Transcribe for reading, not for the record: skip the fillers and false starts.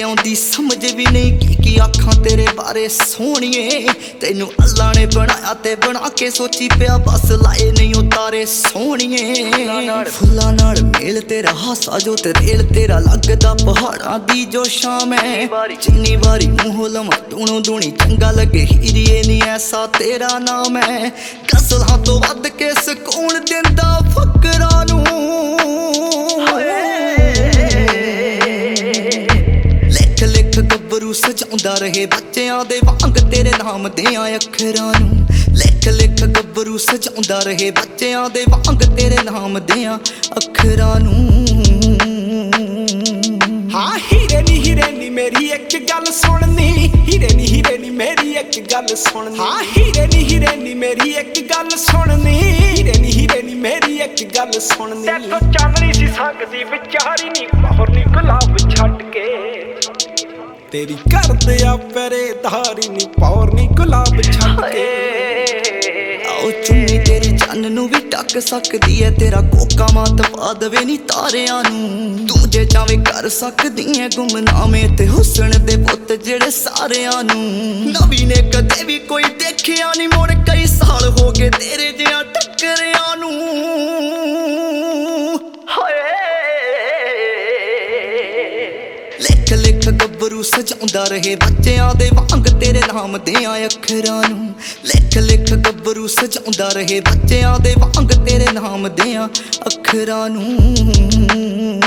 आउंदी समझ भी नहीं की आखां तेरे बारे सोहणिए। तैनू अल्लाह ने बनाया ते बना के सोची पिया बस लाए नहीं उतारे सोहणिए। फुल्लां नाल मेल तेरा हासा जो ते रेल तेरा लगदा पहाड़ां दी जो शाम है। जिन्नी बारी मूंह लवां दूणों दूणी चंगा लगे हीरिए नी ऐसा तेरा नाम है। गज़लां तो वध के सकून दिंदा फकरां नूं। लिख लिख गब्बरू सजाउंदा रहे बच्चियां दे वांग तेरे नाम दियां अखरां नूं। लिख लिख गब्बरू सजाउंदा रहे बच्चियां दे वांग तेरे नाम दियां अखरां नूं। हाँ हीरे नी मेरी एक गल सुननी। हीरे नी मेरी एक गल सुननी। हाँ हीरे नी मेरी एक गल सुननी। हीरे नी मेरी एक गल सुननी। तैथों चांदनी सी सकदी विचारी नी बाहर नी गुलाब छड्ड के। तेरी करदे आ पहरेदारी नी पावर नी गुलाब छड्ड के। आओ चुन्नी तेरी चन्न नूं भी ढक सकदी है। तेरा कोका मात पा दवे नी तारियां नूं। तू जे चाहे कर सकदी है गुमनामे ते हुस्न दे पुत जेड़े सारियां नूं। नवी ने कदे भी कोई देखिया नी मुड़ कई साल हो गए तेरे जिहां टक्करियां नूं। लिख लिख गब्बरू सजाउंदा रहे बच्चियां दे वांग तेरे नाम दियां अखरां नूं। लिख लिख गब्बरू सजाउंदा रहे बच्चियां दे वांग तेरे नाम दियां अखरां नूं।